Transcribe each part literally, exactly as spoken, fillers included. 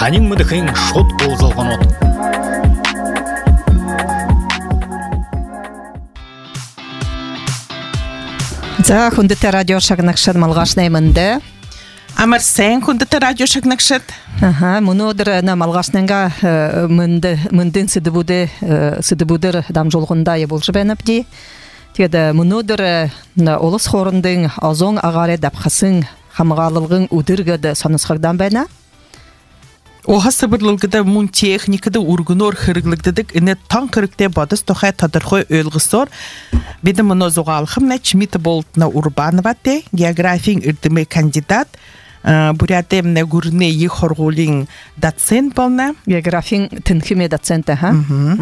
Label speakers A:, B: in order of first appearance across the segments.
A: Танин мыдыхын шот болзалған от.
B: За, хүндэтэй радио шагнагшад малгашнай мынды.
C: Амар сайн хүндэтэй радио шагнагшад.
B: Аха, мөнөдөр на малгашнанга мынды мындын сыдыбуды сыдыбудыр дамжолгунда я болжы бенапди. Тэгээд мөнөдөр на олос хорындың азон агаре дапхасын хамгаалылгын үдіргеді сонысқағдан байна.
C: Оха сабырлылгыда мун техникада ургунор хырыглыгдыдык ине таң кырыкте бадыс тохай тадырхой өйлгісор. Беді мұны зоғалқым на Чмита Болтна Урбановате, географин үрдімі кандидат, буряте мне гурне ек хорғулин доцент болна.
B: Географин тінкіме доценті, ха?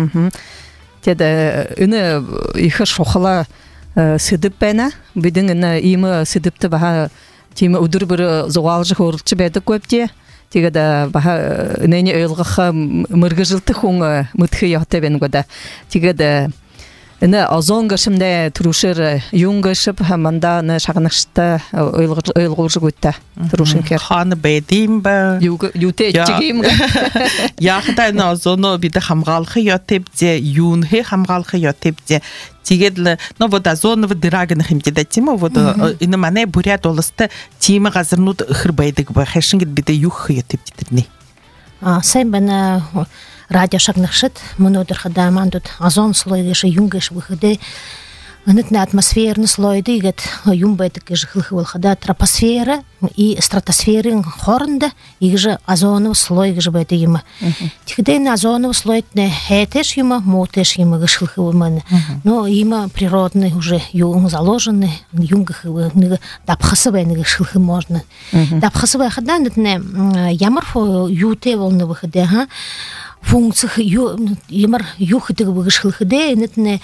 B: Теді үні ихы шоқыла сыдып бәна, бідін үні имі сыдыпты баға тимі үдір бір зоғалжы хорылчы бәді көпте. Тигада баха нені өйлгіға мұрғы жылты хуң мұтқы яқты бен көді. Тигада Ine azonga şimdi turuşur yungışıp hamanda ne şağnışta öylgolcu gütte turuşun ker.
C: Xanı bedim ba.
B: Yute çigim.
C: Yaxda ne azono bir de hamgalxı yatibce yunhe hamgalxı yatibce. Тигедл, но вот азон в дырагын химтеда тема вот ина мане бурят олысты тема газырнут хырбайдык ба хашингит биде юх ятып титирни.
D: А сен бана радио шагнахшит монодер хадамандут азон слойгыш юнгыш выходы нытна атмосферный слой дигет юмбайдык жихлхвал хада тропосфера и стратосферын хорнда игже озоновый слой гже байды има. Тихден озоновый слой не хетеш има, мотеш има гшилхвал. Но има природный уже юнг заложенный юнгхвал дапхасывай гшилхвал можно. Дапхасывай хада нытне ямарфо юте волны выходы, ха. Функциях ямар юхты гшилхвал нытне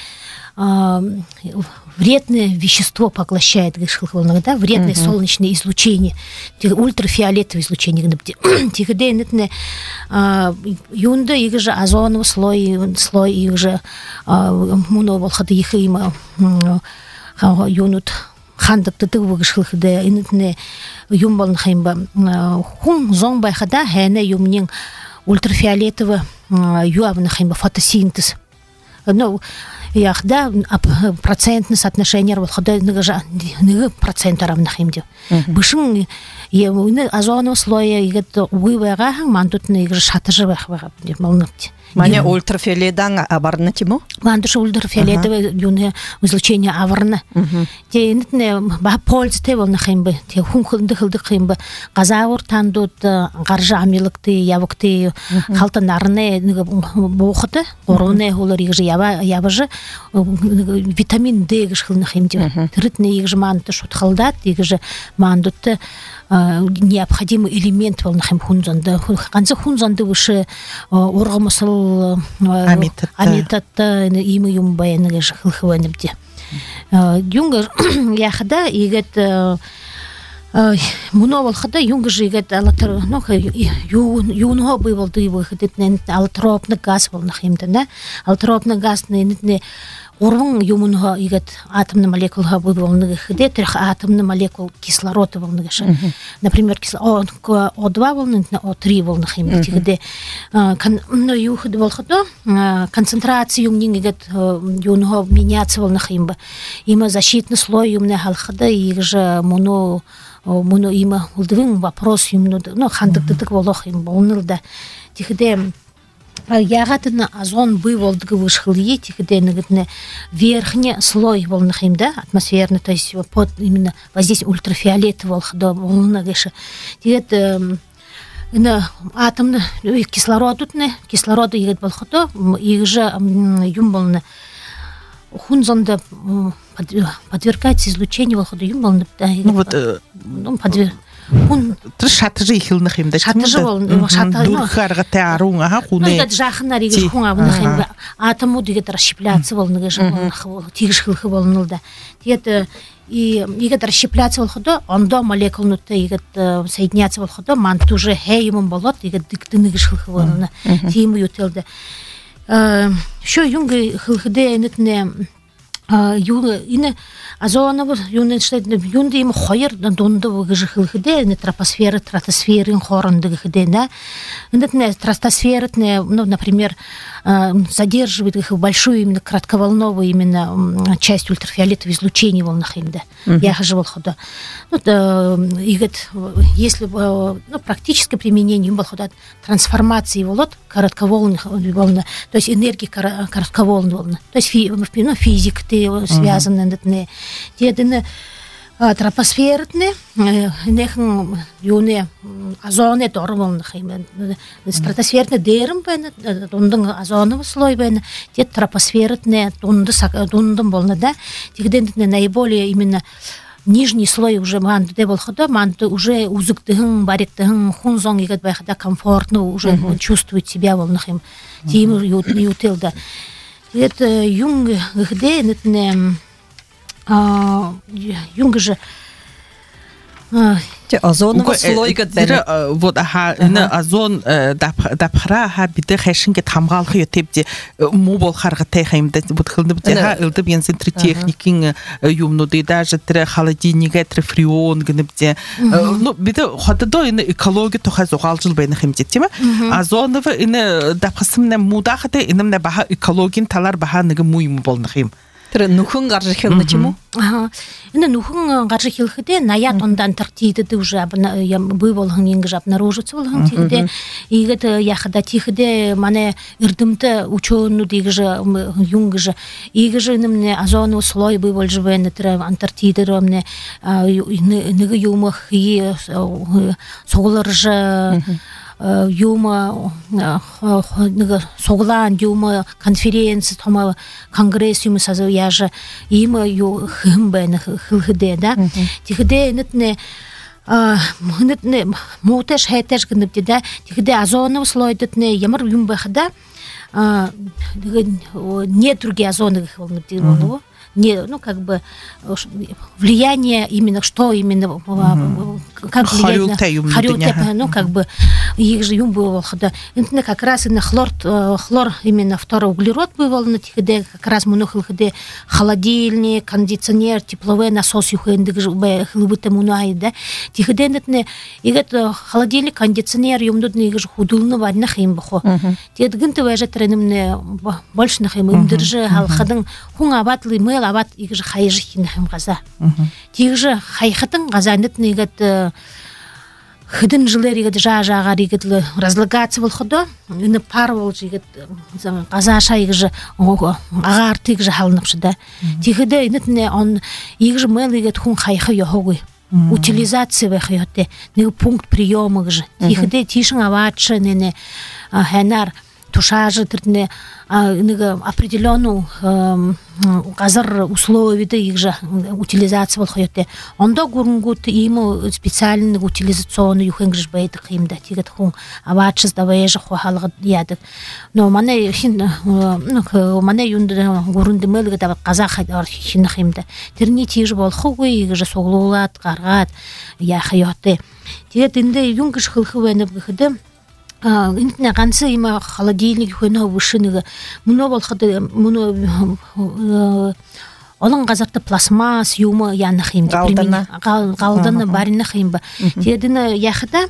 D: вредное вещество поглощает да, вредное uh-huh. солнечное излучение, ультрафиолетовое излучение. Тихдейнетне юнда их же озоновый слой, слой их же муновалхады их има юнут хандак ты выгшилх да инетне юмбалн хаймба хун зомбай хада хене юмнин ультрафиолетовый юавна хаймба фотосинтез. Ну яхда процентное соотношение работы ныгажа ныг процент равных им де. Бышын я озоновый слой игет уйвага мандут ныг шатыжывах вага де молнут.
B: Мане ультрафиолетдан аварна тему?
D: Мандуш ультрафиолетовое юне излучение аварна. Те нытне ба пользы те волнах им бы те хунхылды хылды хим бы газаур тандут гаржа амилыкты явыкты халтанарны бохты ороне холор игжи ява явыжы витамин D гышхылнах им де. Рытне игжи мандут шут хылдат игжи мандут необходимый элемент волнах им хунзанды канзы хунзанды выше оргамысыл амитатта имы юмбай ныгыш хылхываныбде. Юнгар яхда игет муновал хада юнгар игет алатар ну юнго бывалды выходит алатропный газ волнах имда да алатропный газ не Урван юмунга игет атомный молекул волны хде трех атомный молекул кислорода волны ша. Например, кислород О два волны на О три волны хим тигде. Кан на юхд волхото концентрация юмнин игет юнга меняться волны химба. Има защитный слой юмне халхда игже моно моно има улдвин вопрос юмно ну хандык дык волох им волнылда. Тигде Ягатына озон выволдгы вышхыл ети, где на верхний слой волнах им, да, атмосферный, то есть под именно воздействие ультрафиолетового волны гыша. Это на атомный кислород тут не кислород игет волхото, их же юмболны хунзонда подвергается излучению волходу юмболны.
C: Ну вот
D: ну подверг
C: Он шатыжы ихилнах им да.
D: Шатыжы бол шатыжы.
C: Дурхарга таарун аха хуне.
D: Ну да жахна ригиш хунга бунах им атому дигет расщепляться волны гыш тигиш хылхы волнылда. Тиет и игет расщепляться волходо, он до молекулны игет соединяться волходо, ман тоже хеймон болот игет диктыны гыш хылхы волны. Тиму ютелда. Шо юнга хылхыде нетне юны ине озоновы юны что юнды им хойер донды выжихылхыде не тропосфера стратосферин хорынды гыхыде да индетне стратосфера ну например задерживает их большую именно кратковолновую именно часть ультрафиолетового излучения волнах инда я хожу хода ну игет если ну практическое применение был хода трансформации волот коротковолных волны то есть энергии коротковолн волны то есть ну физик связаны нетне дедене тропосферне нехн юне озоне дорвон химен стратосферне дерм бен дундың озоновый слой бен дед тропосферне дунды дундым болны да тигден наиболее именно нижний слой уже манды де болхода манды уже узыктыгын бариктыгын хунзон игет байхада комфортно уже чувствует себя волнахим тим ютилда это юнг где нетне а юнг же
B: те озоновый слой гэдэг
C: вот аха энэ озон дапхра ха бид хэшинге хамгаалах ютебди муу бол харгатай хаймда бүтгэлнэ бид ха элдэ янсентри техникийн юмнуудыг даже тэр холодильник тэр фреон гэнэбди ну бид ходдоо энэ экологи тухай зугаалжил байна хэмжээ тийм ээ озоновый энэ дапхасмна муудахтай энэмнэ баха экологийн талаар баха нэг муу юм болно юм
B: тэр нүхэн гарч хэлнэ ч юм уу
D: аа энэ нүхэн гарч хэлэхдээ наяа дунд Антарктидад уже бий болгон ингэж обнаруживается болгон тийгдээ ийгэд яхада тийгдээ манай эрдэмтэ учёнууд ийгж юнгж ийгж нэмнэ озоновый слой бий болж байна тэр Антарктидэр өмнө нэг юм хий сугларж юма нэг суглаан юма конференц тома конгресс юм сазо яжа има ю хэм байна хэлхэдэ да тэгэхдээ нэтнэ а нэтнэ мотеш хэтэж гэнэбдэ да тэгэхдээ озоновый слойдэтнэ ямар юм байх да а не другие озоны хэлнэбдэ болов не, ну, как бы, влияние именно, что именно, mm-hmm. как влияет на харюте, ну, как бы, их же юм было, да, это как раз и на хлор, хлор, именно второй углерод бывал на тихде, как раз монохил хде, холодильник, кондиционер, тепловой насос, юхендик же, хлыбыта мунай, да, тихде, это, и это холодильник, кондиционер, юмдудный, их же худулны ваднах им бахо, те дгынты вяжет ренемне больше нах им, им держи, халхадын, хунга батлы, мэл, ават игж хайж хинхэм газа. Тигж хайхатын газа нэтний гад хыдын жылэр игд жаа-жаагаар игд разлагаться болходо. Энэ пар болж игд газа шайгж агаар тигж халнапшы да. Тихэдэ нэтний он игж мэл игд хун хайхы ёхогой. Утилизация вэхёте. Нэг пункт приёма гж. Тихэдэ тишин аваачы нэне хэнар тушажы тэрне нэг определенную газар условията их же утилизация болхоёте. Ондо гурнгут им специальный утилизационный юхэнгж байдаг юм да. Тэгэд хүн аваачс давэж хахалгад яадаг. Но манай хин ну манай юнд гурнд мэлгэд газах хинах юм да. Тэрний тийж болохгүй их же суглуулаад гаргаад яах ёте. Тэгэд эндээ юнгж хөлхөв байна гэхэд интне ганцы има холодильник хөнө вышыныга муно болоход муно олон газарта пластмасс юма янах юм галдана баринах юм ба тэдэн яхада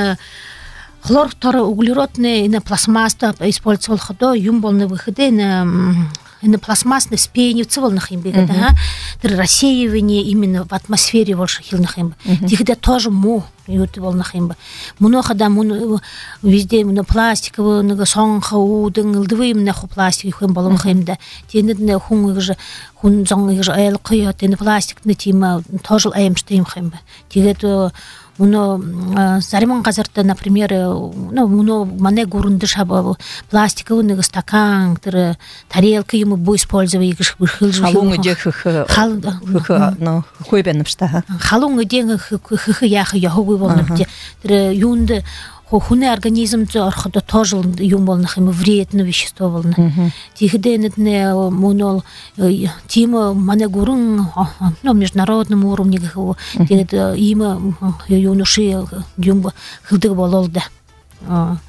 D: хлор тор углеродный на пластмасста использовал ходо юм болны выходы на на пластмассный спениуцевалных им бегает, ага, тэр рассеивание именно в атмосфере больше хилных им, тихо тоже му ютывалных им, много да му везде на пластиковые, на сонха уден, лдвы на ху пластик им балом им да, тенет на хун их же хун зон их же эл куя, тен пластик на тима тоже аем что им им, тихо Уно зариман газарта, например, ну, уно мане гурунды шаба пластиковый стакан, тэр тарелка ему бу использовать их хылжу.
B: Халунга де хх хал ну хуйбен пшта.
D: Халунга де хх яха яхуй волнапте. Тэр юнды хуне организм орходо тоже юм волнах ему вредное вещество волна. Тихденетне монол тима мане гурун на международном уровне тигд има юноши юм хылдыг бололда.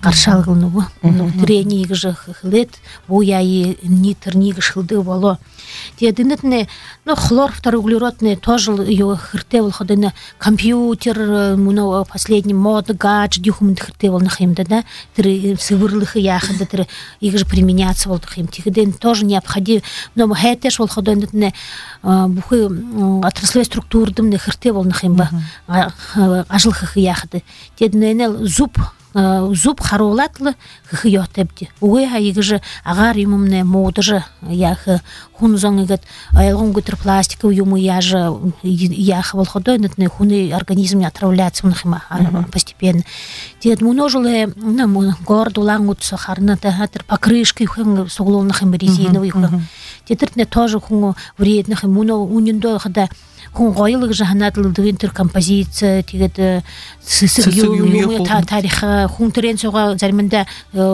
D: қаршалғылны бұ. Трени егіжі хылет, бояйы нитр нигіш хылды боло. Дедінетіне, ну, хлор, второй углеродный, тоже ее хырте волходыны, компьютер, ну, последний мод, гадж, дюхумын хырте волнахимда, да, тірі сывырлығы яхында, тірі егіжі применяться волдахим. Тигіден тоже необходим, но хәтеш волходыны, бұхы отраслой структурдымны хырте волнахимба, ажылғығы яхында. Дедінені зуб, зуб харолатлы хыйо тепти. Угы егіжі ағар юмымны модыжы яхы хунзон егет айылғын көтір пластика юмы яжы яхы волходой нетне хуны организмне отравляться унахима постепенно. Дед мұножылы горд улаңут сахарны тәхатыр покрышкой хын соглонахим резиновый хын. Дедіртне тоже хуну вредных иммуно униндо хада хун гойлык жаханатлы винтер композиция тигет сысыг тарихы хун теренсоға зармында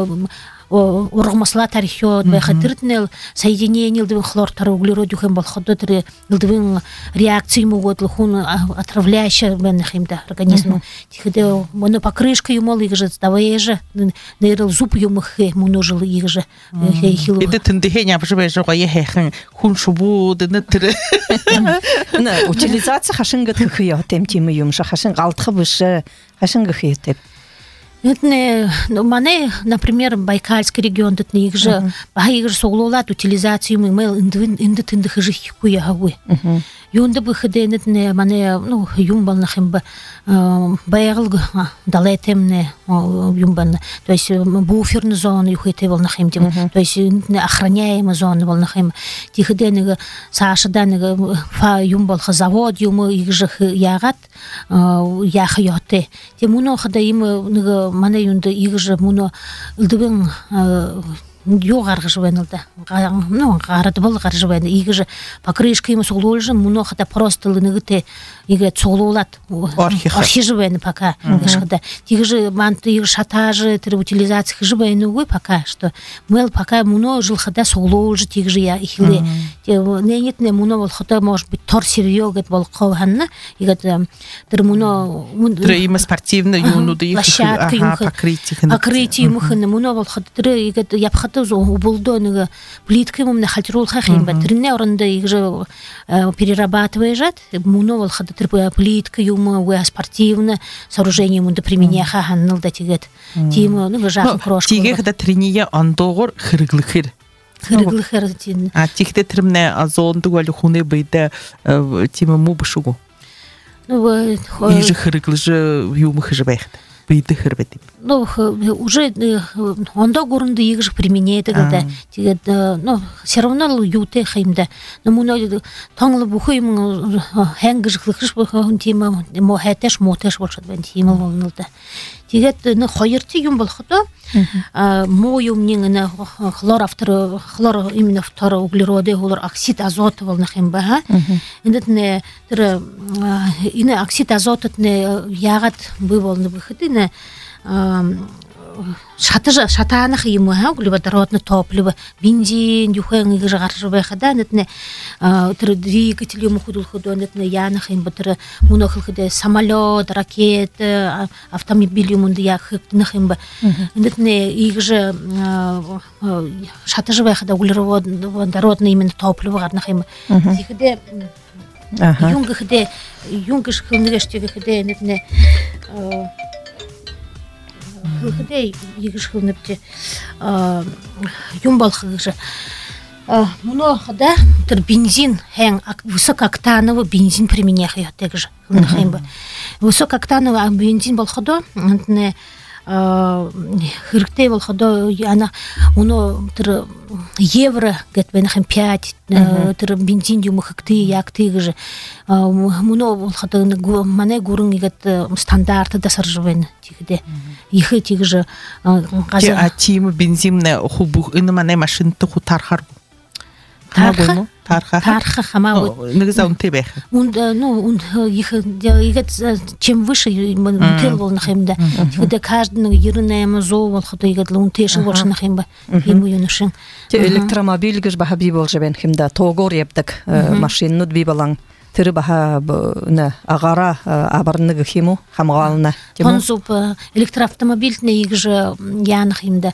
D: ургмасла тарихиот бахатыртнел соединение лдвин хлортар углерод юхем балходотри лдвин реакции могут хун отравляющая бенхимда организму тихде моно покрышка юмол игже даваеже нейрал зуб юмхе множил игже хейло
C: иде тендехеня абжбе жога ехен хун шубу денетре
B: на утилизация хашинга тхио темтимы юмша хашин галтхы бышы хашинга хетеп.
D: Это, ну, мане, например, Байкальский регион, это не их же, а их же соглолат утилизацию мы мел индет индет хижих куя гавы. Юнда бы ходе не мане, ну, юмбал нахим бы байгал далетемне юмбан, то есть буферная зона юхите вол нахим, то есть охраняемая зона вол нахим. Тихде не Саша да не фа юмбал завод юмы их же ягат яхyote. Темуно ходе им не мане юнда их же муно лдвин югарғы жуэнылда. Ну, гарады бол гар жуэн. Игже покрышка ему соглолжы, муно хата просто лыныгыте иге соглолат. Архи жуэн пока. Игже манты иг шатажы, тірі утилизация жуэн угой пока, что мэл пока муно жил хата соглолжы тигже я ихле. Ненетне муно бол хата может быть тор серьё гет бол ковханна. Игет тір муно
C: тірі има спортивна юну да их
D: покрытие. Покрытие мухына муно бол хата тірі игет япхата убулдоныга плиткой мумна хальтрул хахим ба тринне орында игже перерабатывает муно бол хата тірі плитка юма уя спортивна сооружение мунда применя хаханныл да тигет. Тима ну жахын крошка.
C: Тиге хата трения андогор хырглыхыр.
D: Хырглыхыр тин.
C: А тихте трымне азонду гали хуны бейде тима мубшугу.
D: Ну
C: иже хырглыжы юмы хыжбехт. Бейде хырбетип.
D: Ну уже ондо горунда игж применяет когда тигет ну все равно юте химда. Но муно таңлы бухым хэнгжлыхш бухын тима мо хэтеш мотеш болшат бен тима болнылда. Тигет ну хайырты юм болхото мо юмнин на хлор автор хлор именно втор углероды хлор оксид азота волнахим ба. Эндетне тер ине оксид азота не ягат быволны выходы шатыжа шатанах ему ха углеводородный топлива бензин юхэн их же гаржы бэхада нетне тер двигатель ему худул худо нетне янах им батер мунохыл хыде самолет ракета автомобиль ему дияк нах им ба нетне их же шатыжа бэхада углеводородный именно топлива гарнах им тихде юнг хыде юнгыш хылныгештеге хыде нетне хыде егиш хылныпте юмбал хыгыжы муно хада тер бензин хэн высокооктановый бензин применяет тегже хылныхаймба высокооктановый бензин бол ходо не хыркте бол ходо яна уно тер евро гет бенхэм пять тер бензин юмы хыкты як тегже муно бол ходо мане гурын гет стандарты да саржвен тигде ихе тигже
C: газа а тим бензинне хубух инмане машинты хутархар
D: тарха
C: тарха
D: тарха хама
C: негізі он тебе
D: он ну он их игет чем выше монтел бол нахимда тигде каждый ерне мазо бол хото игет лун теши бол нахимба ему юнушин
B: электромобиль гыш бахаби бол жебен химда тогор ебдик машинну дби балан тиры баха на агара абарныгы химу хамгална.
D: Консуп электроавтомобильтне их же ян химда.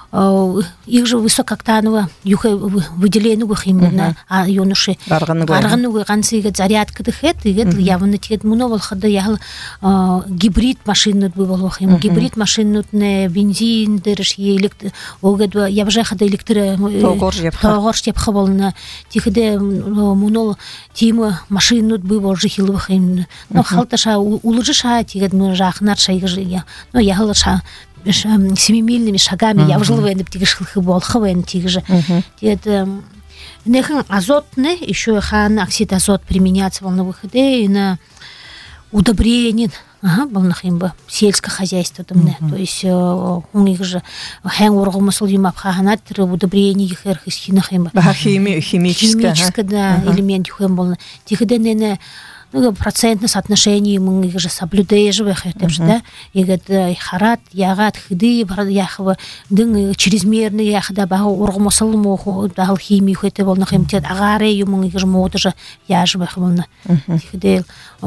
D: Их же высокооктаново юхе выделенного химна, а юноши аргануга ганцыга зарядка дыхет, и это явно тет муновал хода ял гибрид машин бывал хим, гибрид машин не бензин дереш електр, огадва я вже хода электро тогорж теп хавална, тихде мунол тима машин бывал жихил хим, но халташа улужиша тигет мы жахнарша их же я, но я галаша семимильными шагами я уже войны птигших был хвен тигже. Это нехен азотный еще хан оксид азот применяться на выходе и на удобрение. Ага, был нахимба сельское хозяйство там, то есть у них же хэн ургумасл юмап ханат удобрение их эрх из хинахимба.
B: Химическое,
D: да, элемент хэм был. Тихде не ну, процентное соотношение мы же соблюдаем, да, и говорит, харат, ягат, хиды, яхва, дың чрезмерный, яхда, бага, ургмасал моху, дал химию, это был на химтет, агаре, ему мы же мода же, я же бахвална, хиды,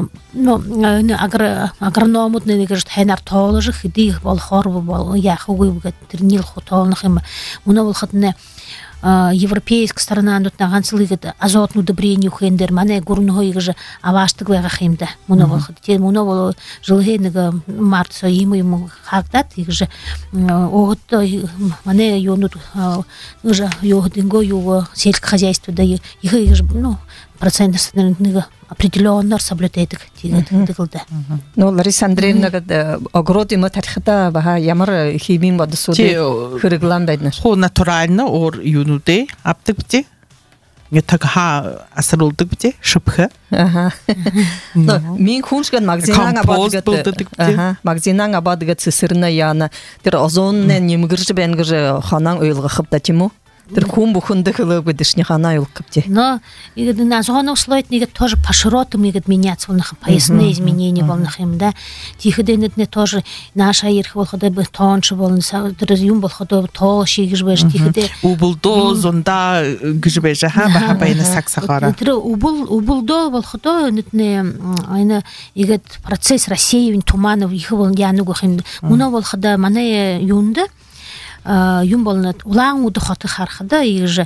D: ну, агрономутный, говорит, хенар тола же, хиды, был хорву, был, яхва, говорит, тренил хотол на хима, муновал хатне. Европейская сторона тут на ганцлы азотную удобрение хендер мане гурного их же аваштык вегахимда муновал те муновал жилгенга март соиму ему хагдат их же от мане юнут уже йодинго его сельское хозяйство да их же ну процент определенно соблюдает тигда.
B: Ну Лариса Андреевна огород ему тархта баха ямар химин бадсуде хырыглан беднер.
C: Хо натурально ор юнуде аптыкте. Нетак ха асрулдык бите шыпхы.
B: Ага. Мин хуншган магазинан абадгат. Ага. Магазинан абадгат сырна яна. Тер озонне немгирж бенгер ханан ыйлга хыпта тиму. Тэр хүн бүхэндээ хөлөө гэдэгшний ханаа юу гэвчээ.
D: Но и на зону условий нигет тоже по широтам нигет меняться волнах поясные изменения волнах им да. Тихо не тоже наша ирх волхода бы тоньше волн разъем волхода толще гжбеш тихо де.
C: Убулдо зонда гжбеш ха баха байна саксахара.
D: Тэр убул убулдо волхода не айна игет процесс рассеивания туманов их волн януг хим. Муно волхода мане юнда юм болнат улаан уд хот хархада их же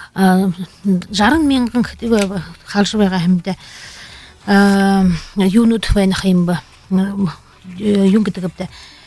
D: жаран мянган халшвага хэмдэ юнут вэн хэмба юм гэтэгбэ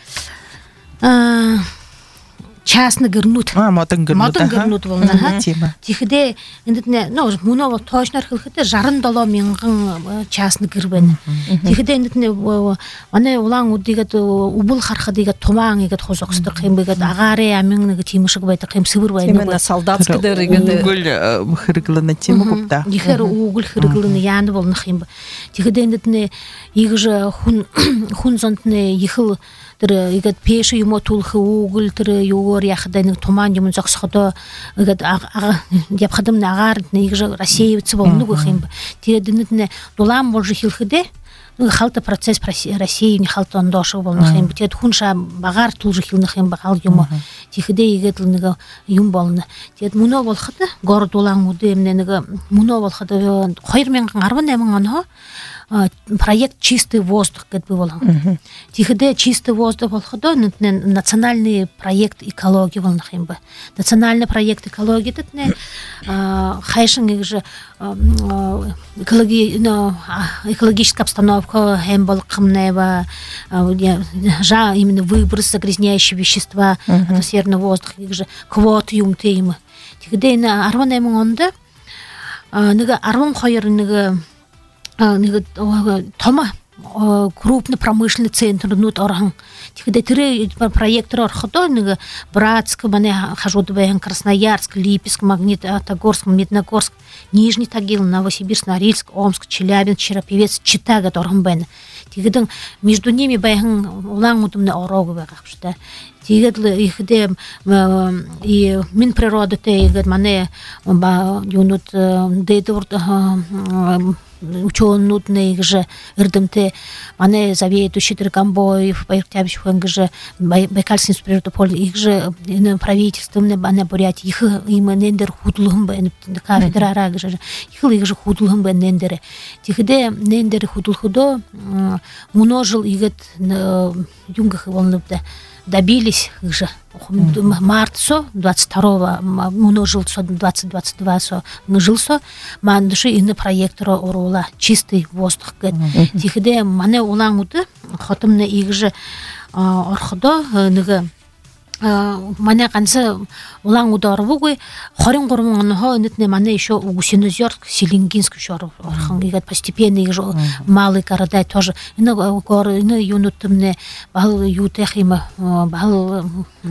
D: частный гернут.
C: А, модern гернут.
D: Модern гернут волна. Тихде энд не, ну, мунова точно хэлэхдээ жаран долоо мянган частный гербэн. Тихде энд не манай улаан үдигээд убул харахад игээд тумаан игээд хусогсдог юм бэгээд агаарын амин нэг тийм шиг байдаг юм сэвэр байна.
B: Именно солдатский дээр игээд
C: үгэл хэрэглэнэ тийм үү та.
D: Ихэр үгэл хэрэглэнэ яан болох юм. Тихде энд не их же хүн хүн зонтны ихэл тэр игээд пэш юм тулх үгэл тэр юугаар яхад нэг тумаан юм зогсоход игээд явхадам нагаар нэг рассеиваться болно гэх юм. Тэгээд энэ дулаан болж хэлэхдээ халта процесс рассеивания халта ондош болно юм. Тэгээд хүн ша багаар тулж хэлнэх юм багал юм. Тихэдээ игээд нэг юм болно. Тэгээд мөнөө болоход гор дулаан үдэ эмнэ нэг мөнөө болоход two thousand eighteen оно проект «Чистый воздух» гэдэг болон. Тихэдэ «Чистый воздух» болоходо национальный проект экологии волнах юм ба. Национальный проект экологии это не хайшин их же экология, экологическая обстановка хэмбал камнева, жа именно выброс загрязняющие вещества атмосферного воздуха, их же квот юм тейма. Тихэдэ на арван онда нега арван хойер нега тома крупный промышленный центр нут орхан. Тихэдэ тэр проектор орходо нэг Братск, мане хажуудбайхан Красноярск, Липецк, Магнитогорск, Медногорск, Нижний Тагил, Новосибирск, Норильск, Омск, Челябинск, Череповец, Чита гэдэг орхан байна. Тэгэдэн между ними байхан улаан удамны орог байгаа гэж та. Тэгээд ихэдэ и Минприродотэй ихэд мане юунууд дэдвэр учёнутный же эрдемте мане заведующий Драгомбоев, Байыртябич хөнгже Байкальский природополь их же правительственный бана Бурятии их именендер худлым бен кафедрара же их их же худлым бен нендере тихде нендер худул худо множил игет юнгах волнута добились же март со двадцать второго множил со двадцать двадцать два со множил со мандыши и на проектора урола чистый воздух тихде мане улангуды хотымны их же орходо ныгы мане канса улан ударбугой хорин гормонho нетне мане еще Гусинозерск Селенгинск шор игат постепенно их же малый города тоже ина гор ина юнутымне бал ютехима бал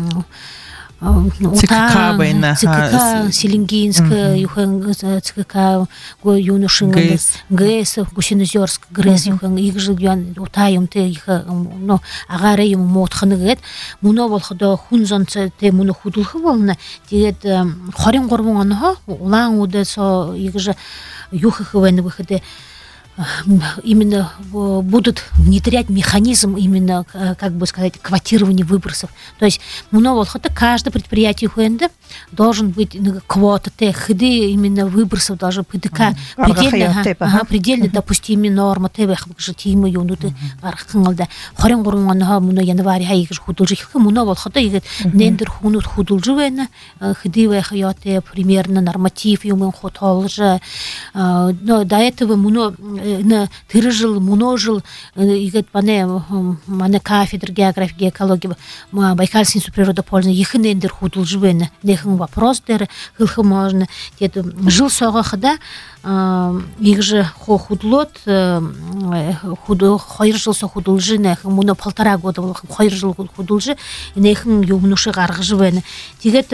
C: ЦКК байна.
D: ЦКК Селенгинск юхан ЦКК го юношин ГЭС Гусинозерск ГРЭС юхан их же ян утаем те их но агары юм мотханыгет муно болходо хунзонце те муно худулхы болна дигет хорин гормонho улан удесо их же юхахвен выходе именно будут внедрять механизм именно, как бы сказать, квотирования выбросов. То есть, много каждое предприятие ХНД должен быть квота тех, именно выбросов должен быть предельно, ага, предельно допустимые нормы, тех, что тимы юнуты архангалда. Хорен гурманга муно январь хайг худулжи, муно волхота игет нендер хунут худулживена, хидиве хаяте примерно норматив юмын хотолжа. Но до этого муно на тыржил, множил, игет пане мане кафедр географии, экологии, Байкальский природопольный, их нендер худул живена, нехм вопрос дер, хилхм можно, где-то жил сорахда, их же хо худлот, худо хойр жил со худул жина, муно полтора года был хойр жил худул жи, нехм юмнуши гарг живена, тигет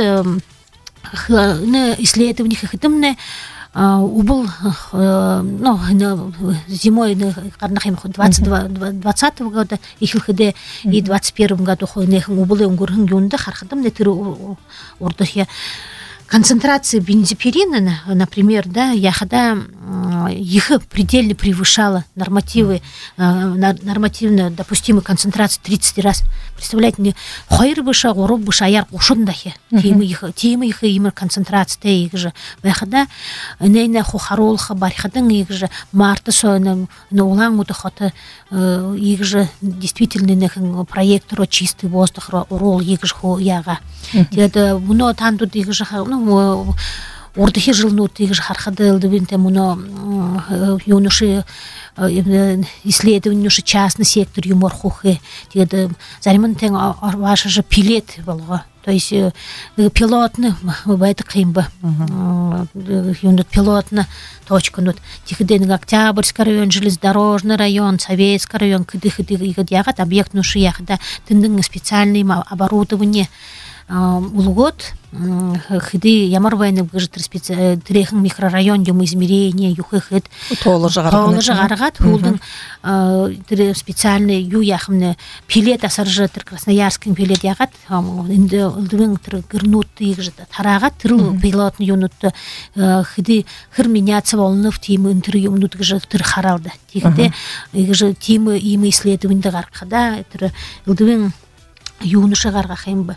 D: на исследованиях хитымне убыл, ну, зимой двадцатого года, и и двадцать первом году убыл унгурхын юнда, хархадам не тыры урдахе. Концентрация бензопирена, например, да, я когда их предельно превышала нормативы, нормативно допустимую концентрацию тридцать раз. Представляете, мне хойр быша, уроб быша, яр ушундахе, темы их, темы их имя концентрация их же. Я когда нейна хухаролха бархадан их же марта со на на улан утахата их же действительно проектор чистый воздух урол их же хо яга. Это много там тут их же ордахи жылнут их же хархадел дебинте муно юноши исследование юноши частный сектор юмор хухе это заримантен ваша же пилет было. То есть пилотный бывает кимба юнут пилотна точка нут тихден Октябрьский район, железнодорожный район, Советский район, кыды-кыды ягат объект нуши ягда тындың специальное оборудование улгот хиди ямар вайны гыжтыр специаль трехан микрорайон юм измерение юхыхыт
B: толы
D: жаргат хулдың специальный ю яхмны пилет асаржытыр Красноярский пилет ягат инде улдың тыр гырнут игжы тарагат тырыл пилотный юнутты хиди хыр меняться волнов тимы интервью нут гыжы тыр харалды тигде игжы тимы имы исследование гаркада тыр улдың юнышы гарга хембы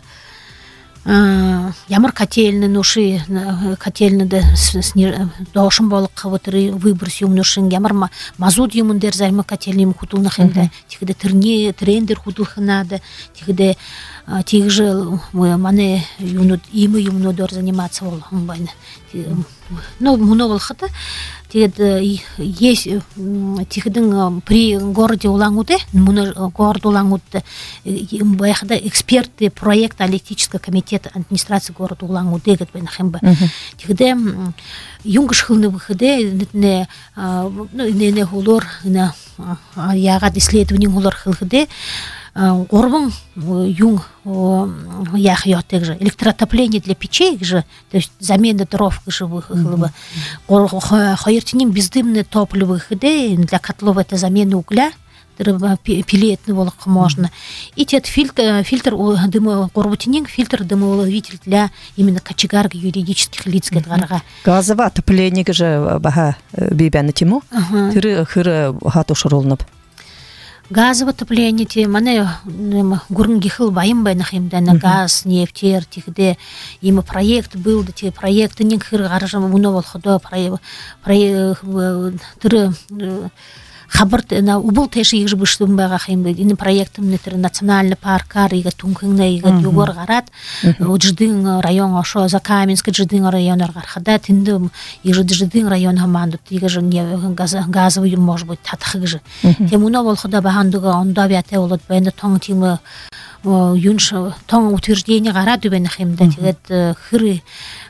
D: ямар котельный нуши котельный да дошым болық қавытыры выброс юмнушын ямар мазут юмындер зальма котельный ему хутул нахенда тигде тырне трендер хутул ханада тигде тигже мане юмнут имы юмнудор заниматься бол байна ну много хата тигде есть тигден при городе Улан-Удэ город Улан-Удэ баяхда эксперты проекта электрического комитета администрации города Улан-Удэ гет байна хэмбэ тигде юнгыш хылны выходе не ну не не хулор на ягад исследование хулор хылхыде горбан юнг ях йотек же электроотопление для печей же то есть замена дров живых хлыба хайртиним бездымное топливо хыде для котлов это замена угля пилетный волок можно. И тет фильтр, фильтр дымоуглеродный фильтр дымоуловитель для именно кочегарки юридических лиц.
B: Газовое отопление же баха бибяны тему. Тыры хыры хату шурулнып.
D: Газовое отопление те мане гурнги хыл байым байнахим да на газ, нефть, тихде има проект был, да те проекты не хыр гаражам муно волходо проект проект тыры хабар на убыл теши их же быштым бага хим ин проектым нетер национальный паркар ига тункыңна ига югор гарат ждың район ошо Закаменск ждың районор гархада тиндим их же ждың район хаманды ига же газовый может быть татхыг же темуно волхода бахандыга онда бяте болот бенде тоң тимы юнш тоң утверждение гарат бен химда тигет хыры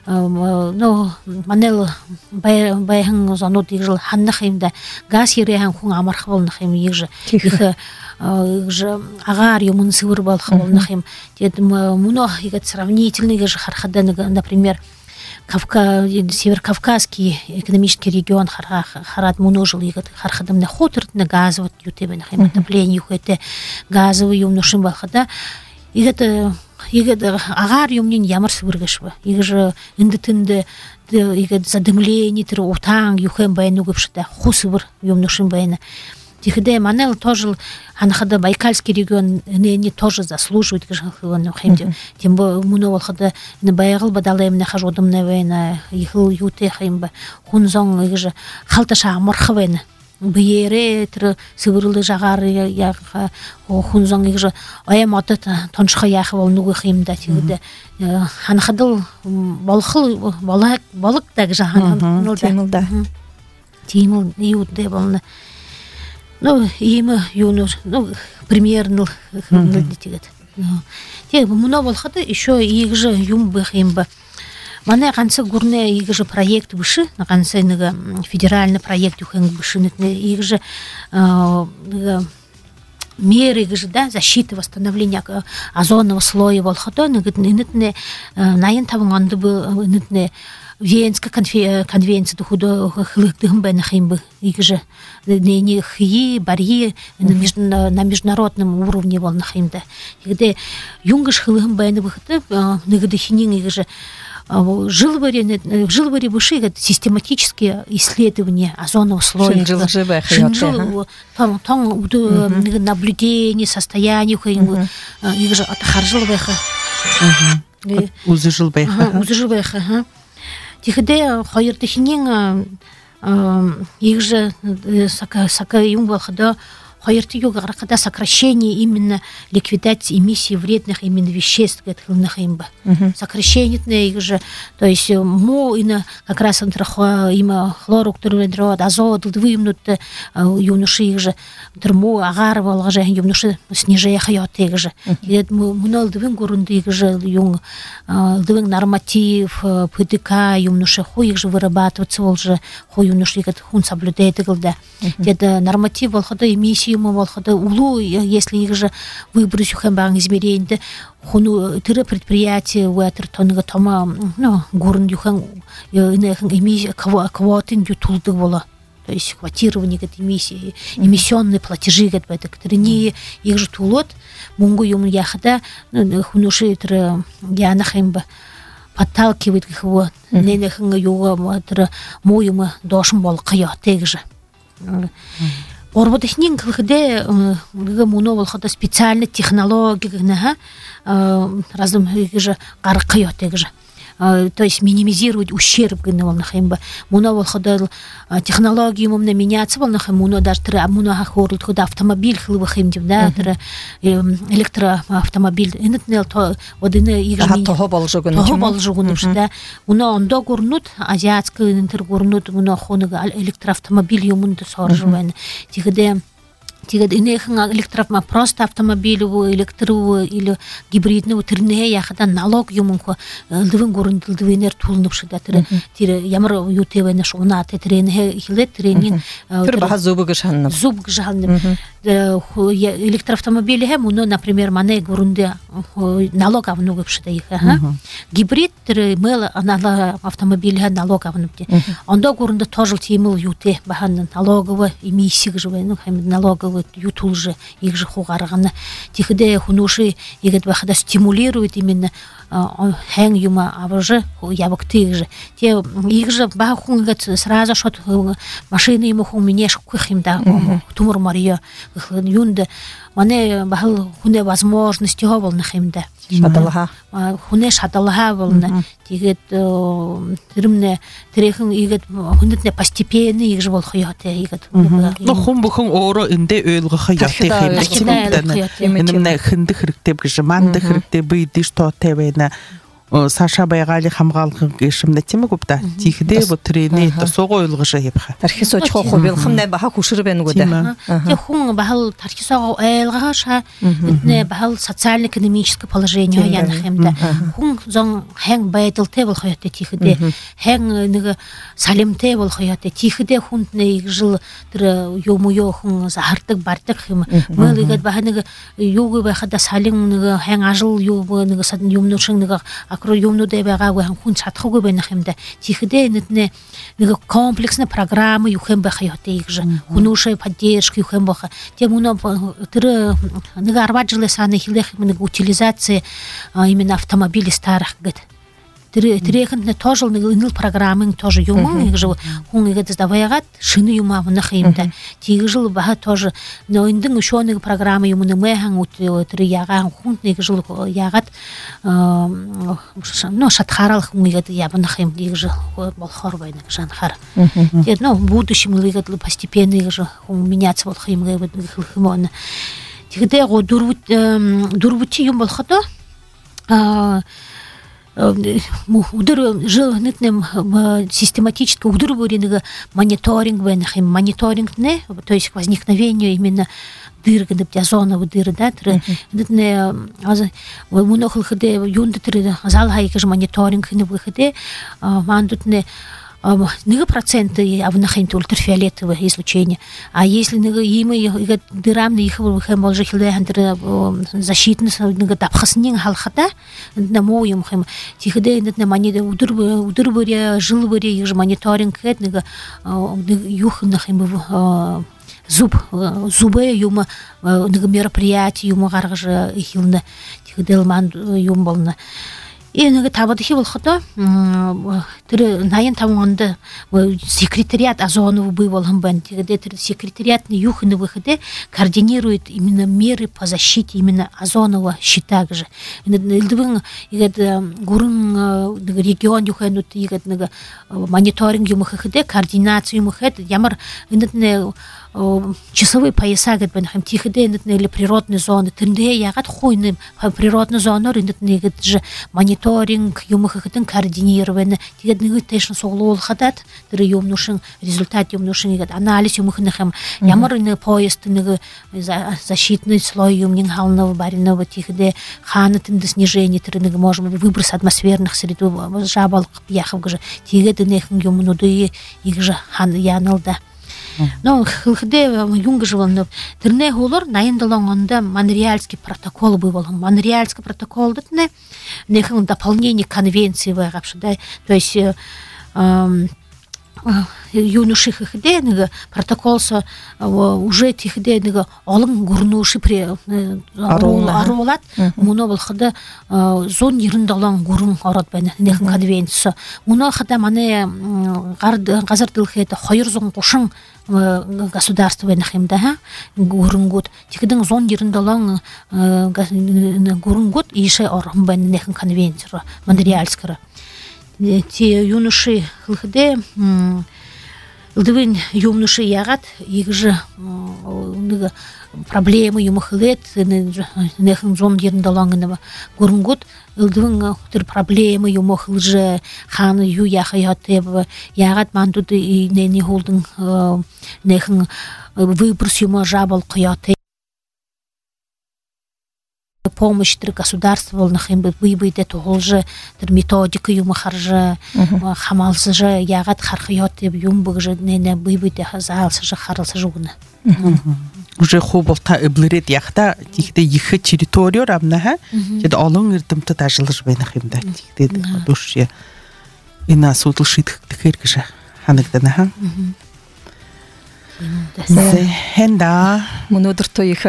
D: ну манел бай байхан занут игжил ханнахимда газ ирехан хун амарх болнахим игж их игж агар юмун сывыр балх болнахим дед муно игет сравнительный игж хархада например Кавка Северокавказский экономический регион харат муножил игет хархадам на хутор на газ вот ютебе нахим отопление это газовый юмнушим балхада игет игет агар юмнин ямар сывыргышва игж индетинде игет задымление тир утаң юхем байну гыпшда хусывыр юмнушим байна тихде манел тоже анахада Байкальский регион не тоже заслуживает гыжхылны хемде тем муно волхада не байгыл бадалайм на хажодым на война ихыл юте хемба хунзон игж халташа морхвен бьере тир сывырлы жагар я хунзон игж аям атата тоншха яхы волнугы хемда тигде анахадыл балхыл балак балык так жахан
B: темилда
D: темил юте болны. Ну, им юнур, ну, примерно, тигет. Те, много волхата еще их же юм бэхимба. Мане канцы гурне их же проект выше, на конце федеральный проект юхэнг выше, их же меры, их же, да, защиты, восстановления озонного слоя волхата, нытне наен таванганды был, нытне Венская конвенция дохода хлыктым бенахимбы их же не хи барьи на международном уровне волнахимда где юнгаш хлыгым бены выхты нигде хинин их же жилвари жилвари буши систематические исследования озонового слоя там там наблюдение состояния их же отхаржилвеха
C: узыжилвеха
D: узыжилвеха Тихде хайртихнин их же сака сака юм волхада хайрти юга гаркада сокращение именно ликвидации эмиссии вредных именно веществ гэтхылных имба. Сокращение их же, то есть мо ина как раз антрахо има хлорук турведрод азот двимнут юнуши их же термо агар волгаже юнуши снижая хаят их же. И мунал двин гурунды их же юн двин норматив ПДК юнуши хо их же вырабатываться волже хо юнуши гет хун соблюдает гылда. Это норматив волхада эмиссии волхада улу, если их же выбросить хэмбан измерение, хуну тыры предприятия уатер тонга тома, ну гурн юхан эмиссия квотин ютулды вола, то есть квотирование этой эмиссии, эмиссионные платежи гет бэт, которые не их же тулот, мунгу юм яхада, хунуши тыры янахэмба подталкивает его, не неханга юга тыры моюма дошим бол кая тег же. Орботехнин кылхыде муно волхода специальный технология разным же гаркыйот же. То есть минимизировать ущерб гына волнахимба. Муно волхода технологии мумна меняться волнахим муно даже тра муно хахорлт куда автомобиль хлывахимдив да тра электроавтомобиль инетнел то одыны их же
B: того болжугун
D: того болжугун да муно ондо гурнут азиатский интер гурнут муно хонага электроавтомобиль юмунда соржувен тигде Тигад инехан электроавтомобиль просто автомобилевый, электровый или гибридный терне яхада налог юмунко лдвин гурун лдвинер тулнупши да тире тире ямар ютевен шуна тетренге хилет тренин
B: тире баха зубы гышанны
D: зуб гышанны электроавтомобили хем уно например мане гурунде налог авнугыпши да их гибрид тире мел анала автомобиль налог авнупте ондо гурунде тоже тимыл юте бахан налоговый эмиссия гжвен ну хем налоговый вот ютул же их же хугаргана тихде хунуши игет бахда стимулирует именно хэн юма авже ябок тих же те их же бахунгат сразу шот машины ему ху минеш кухим да тумур мария юнда мане бахал хуне возможности ховал нахимда
B: шаталаха
D: хуне шаталаха волна тигет тирмне трехин игет хундетне постепенно их же бол хаяте игет
C: ну хум бухун оро инде өйлгө хаяте хэмдэ эмне хинди хэрэгтэв гэж манд хэрэгтэв бийди што тэвэна Саша байгали хамгаалгын гişimde тимэг гупта тихдэ бо трэне то сого ойлгож япха
B: тархис очхоо хобил хэмнэ баха хүшэр байна гүдэ
D: те хун бахал тархисоо ойлгааша не бахал социально-экономическое положение яна хэмдэ хун зон хэн байдалтай бол хаяты тихдэ хэн нэг салимтэй бол хаяты тихдэ хүнд нэг жил тэр юм уу хун захардаг бардаг хэм мэлгээд баха нэг юуг байхада салим нэг хэн ажил юу нэг юмнуу шиг нэг акро юмнуудаа байгаагүй хүн чадахгүй байх юм да. Тихдэ нэтнэ нэг комплексная программа юхэм байх ётой их же. Хүнушээ поддержка юхэм баха. Тем уно тэр нэг арваад жилийн саны хэлэх нэг утилизация именно автомобилей старых гэд. Тэр тэрхэнд тоже нэг инэл программын тоже юм их же хүн игэд даваягаад шины юм авнах юм да. Тигжил баха тоже но эндэн ещё нэг программа юм нэг мэхан тэр ягаан хүн нэг жил ягаад но шатхарал хүн игэд явнах юм их же болохоор байна жанхар. Тэгээд но в будущем игэд постепенно их же хүн меняться болох юм гэвэл хэмээн. Тэгдэ го дөрвөт дөрвөти юм болохоо а удыр жил нэтнем систематически удыр буринга мониторинг бенхим мониторинг не то есть возникновение именно дыргы диазоновые дыры да тэр нэтне аз мунохл хде юнд тэр зал хайгаж мониторинг не выходе мандутне нэг проценты авнахын ультрафиолетовое излучение. А если има дырам их хэм болж хэлэн тэр защитность нэг давхаснын халхата намуу юм хэм тихдэ нэг мани өдөр өдөр бүрээ жил бүрээ их мониторинг гэд нэг юх нах юм зуб зубы юм нэг мероприятие юм гаргаж хэлнэ тихдэл манд юм болно. И нэг тавад их болохоо тэр наян таванд секретариат Озонов был болон бан тэгээд тэр секретариатны юх на выходе координирует именно меры по защите именно озонового щита же элдвин игед гурын регион юхэнут игед нэг мониторинг юм хэдэ координацию юм хэд ямар эндэтне часовые пояса гэд бэн хэм тихдэ эндэтне или природные зоны тэндэ ягат хуйны природные зоны эндэтне игед же мониторинг юм хэдэн координирование тэгээд нэг тэшн соглол хадат тэр юм нушин результат юм нушин игед анализ юм хэм ямар нэг поезд нэг защитный слой юм нин халнов баринов тихдэ ханатын снижение тэр нэг можем выброс атмосферных среду жабал яхав гже тэгээд нэхэн юмнуды их же хан яналда. Но хылхде юнгжвалны тэрнэ холор наян долонгонда Монреальский протокол был. Монреальский протокол дэтне нэхэн дополнение конвенции байгавши да. То есть юнуших хде нэг протоколса уже тихде нэг олон гурнуши при аруулат муно болхода зон нэрэн долон гурун ороод байна нэхэн конвенциясы муно хада мане газар дэлхийд хоёр зуун гушин государство байна юм да гурунгууд тихдэн зон нэрэн долон гурунгууд ийшээ орхон байна нэхэн конвенцияр Монреальскара те юнуши хде Лдвин юмнуши ягат их же нэг проблемы юм хлет нэхэн зон ерндалангнава гурнгут лдвин тэр проблемы юм хлже хан ю яхаятев ягат мандуд и нэни холдын нэхэн выброс юм жабал кыяты помощь тэр государства волнах им выбыйдэ толже тэр методика юм харжа хамалсы же ягат хархиот юм бгже нэне выбыйдэ хазалсы же харалсы жугна уже
C: хоболта эблерет яхта тихдэ их территория рамнаха тэд олон эрдэмтэд ажиллаж байна юм да тихдэ душя ина судал шийдэх тэгэхээр гэж ханагдана ха Хенда.
B: Мунудыр то их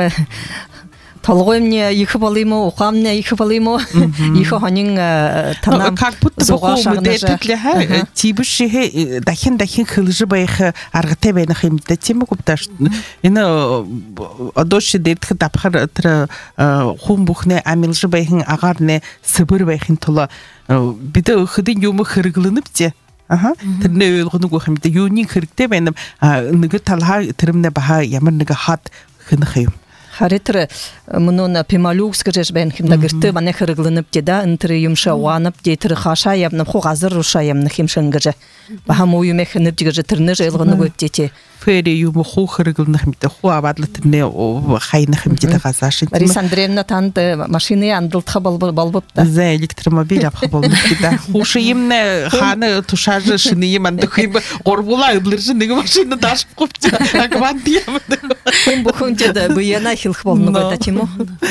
B: толгой мне их балимо, ухам мне их балимо, их ханин танам.
C: Как будто бы хом дететле тибуши дахин дахин хылжы байхы аргыте бейна химде тему купташ. Ина адоши детхи тапхар тра хом бухне амилжы байхын агарне сыбыр байхын тола биде хыдын юмы хыргылынып те. Ага, тэрнээ ойлгоно гох юм дэ юуны хэрэгтэй байна. Нэг талхаа тэрмнэ баха ямар нэг хат хэнэх юм.
B: Харитр мунуна пималюкс гэж бэн хэмдэ гэртэ манай хэрэглэнэп дэ энэ юмша уанап дэ тэр хаша явна ху газар руша явна хэмшэн гэж баха муу юм хэнэп гэж тэрнээ ойлгоно гүтээ.
C: Фэри юм ху хэрэглэнэх юм дэ ху авадлаа тэрнээ хайнах юм дэ газааш.
B: Марис Андреевна танд машины андылтха болбоп та.
C: За электромобиль авах болбоп дэ. Хушы юмнэ ханы тушаажы шины юм андах юм горбула ыблыржы нэг машина дашып купчу. Агванди юм.
B: Хум бухун дэ буяна хилх болну гата тимо.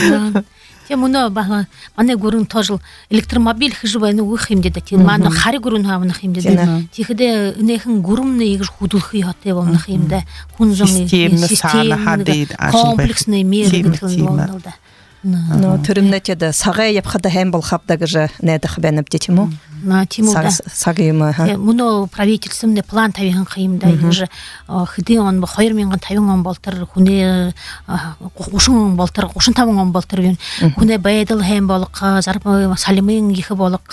D: Темуно баха мане гурун тожл электромобиль хижбайны ух им дэ тин мана хари гурун хавнах им дэ. Тихэдэ нэхэн гурумны игж худулх ятэ болнах им дэ. Хунжоны систем комплексный мир гэдэг болнол да.
B: Но тэрмнэт дэ сагай япхада хэм бол хапда гэж нэдэх бэнэп дэ тимо.
D: На тимо да.
B: Сагайм ха.
D: Муно правительственный план тавихан хим да игж хэдэн он хоёр мянган тавин он болтор хүнээ гушин болтор гушин таван он болтор юм хүнээ байдал хэм болох зарб салимын их болох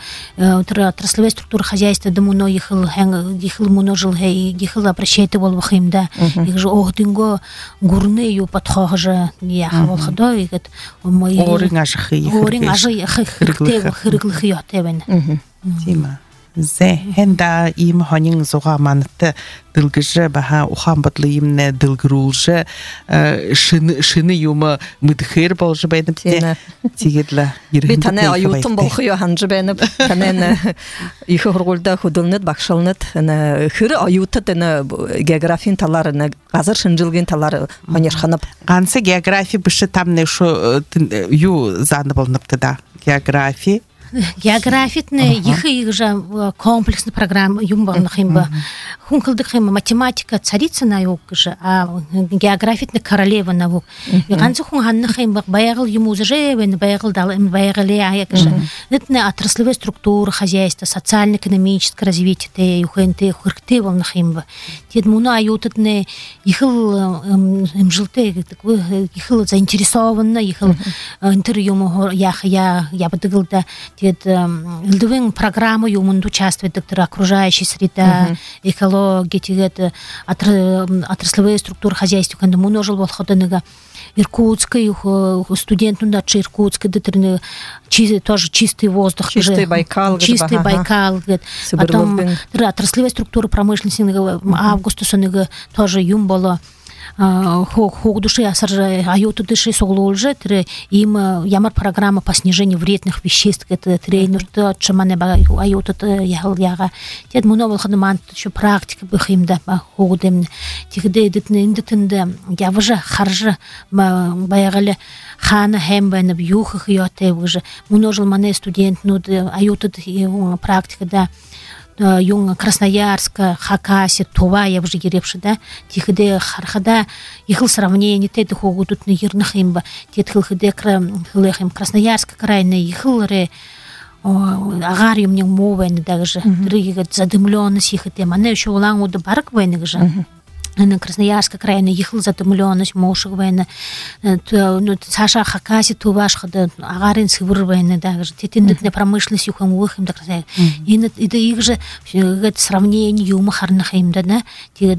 D: тэр отрасловая структура хозяйства да муно ихл хэн ихл муно жил хэй ихл обращайты болох юм да игж охдинго гурны ю подхожа яха болох да игет
C: орин ажих
D: орин ажих хэрэгтэй хэрэглэх яатай байна.
C: Тима. Зе хенда им ханин зуга манты дылгыжы баха ухан бодлы имне дылгырулжы шыны шыны юма мыдхер болжы бәйніп те тигедлі
B: би тане аютын болхыё ханжы бәйніп тане ихы хургулда худылныт бақшылныт хыры аюты тene географин талары газыр шынжылгын талары манерханып
C: гансы география біші тамне шу ю заны болныпты да география
D: Географитне их их же комплексная программа юм болнах им ба хункылдык им математика царица наук же а географитне королева наук и ганцы хун ханнах им баягыл юм уже бен баягыл дал им баягыле аяк же это отраслевая структура хозяйства социально-экономическое развитие те юхенте хуркте болнах им ба тед муна аютытне ихыл им жилте ихыл заинтересованно ихыл интервью я я я бадыгылда тед лдвен программа юмунду участвует доктор окружающей среда экология тед отраслевая структура хозяйства когда множил волходаныга Иркутской студент ну да Иркутской детерне тоже чистый воздух
B: чистый Байкал
D: чистый Байкал потом отраслевая структура промышленности августусыныга тоже юм было хог души асар аюту дыши соглолжи тре им ямар программа по снижению вредных веществ это тренер то чамане аюту ягыл яга тед муновол хадман еще практика бихим да хогдем тигде дитне индетинде явжа харжа баягыле хана хембен бюх хыяте уже муножил мане студент ну аюту практика да юng Красноярска, Хакасия, Тува, я уже ерепши, да, тихде хархада, ихл сравнение, те духу тут на ернах имба, те тхилхде крахим Красноярска крайне ихл ре, агари мне мовен даже, дрыгат задымленность их это, мане еще улангу да барк войны же. На Красноярска крайне ехал задымленность мошек войны, ну Саша Хакаси Туваш хада агарин сывырвайны даже, те тендет на промышленность юхам выхим так сказать, и это их же сравнение юма харнах им да, да, те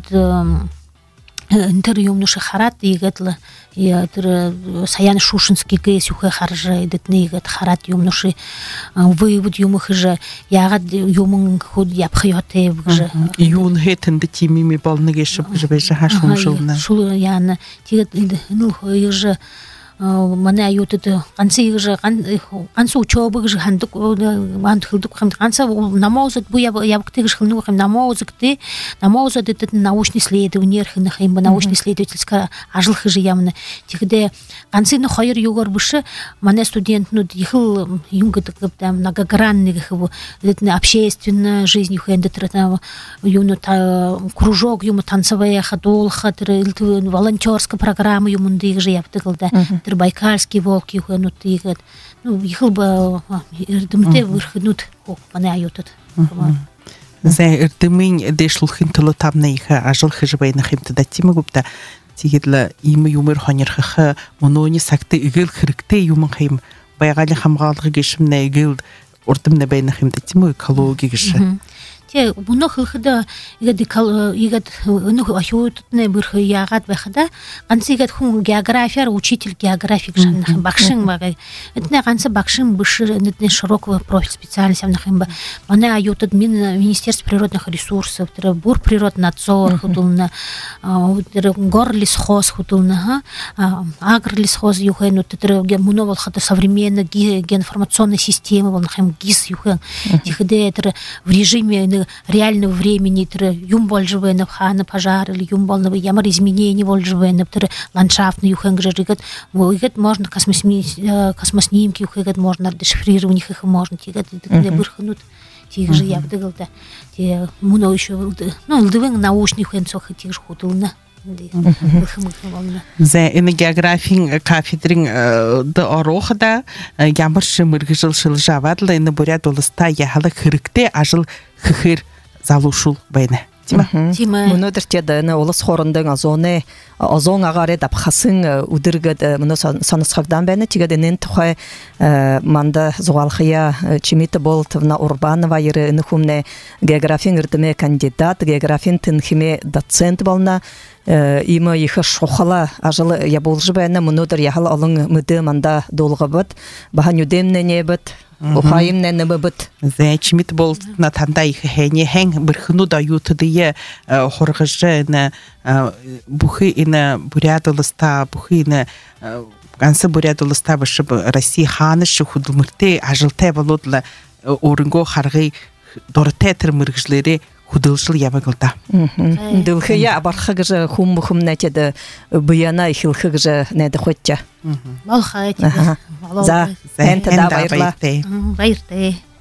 D: интервью нуши харат и гетла и это Саян Шушинский гейс юхе харжа и детне гет харат юм нуши вывод юмах же ягад юмын худ япхёте же
C: юн хетен де тимими балнагешып же беже хашун шулна
D: шул яна тигет ну же мане аютыды ганцы же ганцы учёбы же хандык антхылдык хам ганцы намозык бу ябыкты гышхылны хам намозык ты намозык это научный исследование хым научно-исследовательская ажылхы же ямны тигде Ганцыны хайыр югар бышы мане студент ну дихыл юнгыты там многогранный гыху общественная жизнь юхенде тратава юну та кружок юму танцевая ходол хатыр волонтерская программа юмунды же яптыгылда тыр байкальский волк юхену тыгыт ну ихыл ба ирдимте вырхынут мане аютат
C: Зэ ирдимин дэшлхин тылы тамна иха ажыл хыжбайна химта даттима гупта тигидла имы юмыр ханерхы монони сакты игыл хиркте юмын хим байгали хамгаалгы гешимне игыл урдымна байна химта тимо экология геше
D: те буно хылхыда игад игад ыны ахуутне бирхы ягат бахада ганцы игад хун география учитель географик жаннахым бакшын бага этне ганцы бакшын бышыр этне широкого профиль специальность амнахым ба мана аютыд министерство природных ресурсов бур природнадзор худулна горлесхоз худулна агрлесхоз юхену тетре муновал хата современная геоинформационная система волнахым гис юхэн тихде это в режиме реального времени тыры юм болжывенов ханы пожар или юм болновы ямар изменений болжывенов тыры ландшафтный юхэн гжырыгат игат можно космоснимки юхэгат можно дешифрировать их можно тигат тигде бырхынут тиг же явдыгылда те муно еще ну лдывен научный юхэн сохы тиг же худылна
C: Зэ энэ географийн кафедрын да орохда ямар шимэргжил шилжавад л энэ бурят улста яхалык хэрэгтэй ажил хөхөр залуушул байна.
D: Тийм ээ.
B: Өнөөдөр тэд энэ улс хоорондын озоны озон агаары давхасан үдэргэд мөн санасхагдан байна. Тэгээд энэ тухай манда зугалхия Чимита Болтовна Урбанова ерэ энэ хүмнэ географийн эрдэмэ кандидат, географийн тэнхимэ доцент болна. Има ихэ шохала ажыл ябуулжы байна. Өнөөдөр яхал олон мүдэ манда долгабыт. Бахан юдемнэ небет. Ухаим нэнэбэбэт.
C: Зэ Чимита Болтовна танда ихэ хэне хэн бэрхну да ютыдые хоргыжы на бухы ина бурядылыста бухы ина гансы бурядылыста башы Россия ханышы худылмырте ажылтай болудла орынго харгы доротетер мыргыжлары худылшыл ябагылда.
B: Дылхыя абархагыжы хум бухым нәтеді бұяна ихилхыгыжы нәді хотча.
D: Балхай.
B: За, әнті да байырла.
D: Байырды.